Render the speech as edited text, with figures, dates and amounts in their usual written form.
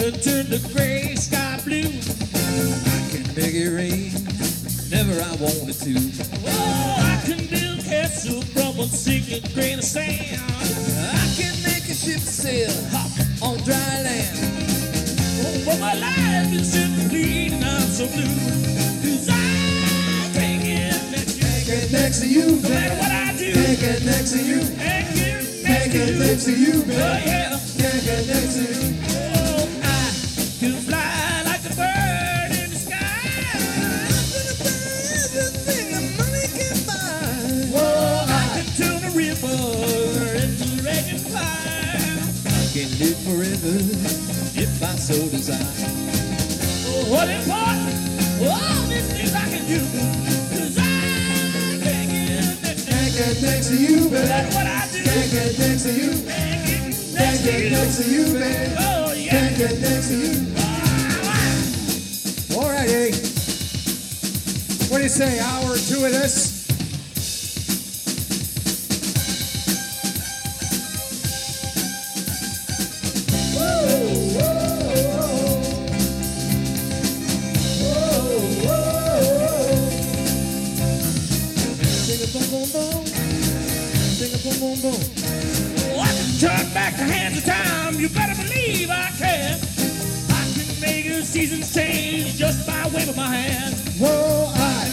could turn the gray sky blue. I can make it rain whenever I wanted to. Oh, I can build castle from a single grain of sand. I can make a ship sail hop on dry land. Oh, but my life is simply and I'm so blue. 'Cause I can't get next to you. Can't get next to you, No matter what I do. can't get next to you. Can't Can't get get next to you, Oh, baby. yeah. Can't get next to you. Oh, I can fly like a bird in the sky. Everything the money can buy. Whoa, I can turn a river into dragonfly. I can live forever if I so desire. Oh, what important? All these things I can do. 'Cause I can't get next to you. Can't get next to you, baby. That's what I do. Can't get next to you. Can't get Can't next to get you. next to you, baby. Oh, yeah. Can't get next to you. All right, hey. What do you say, hour or two of this? Oh, I can turn back the hands of time. You better believe I can. I can make a season change just by waving my hand. Whoa, I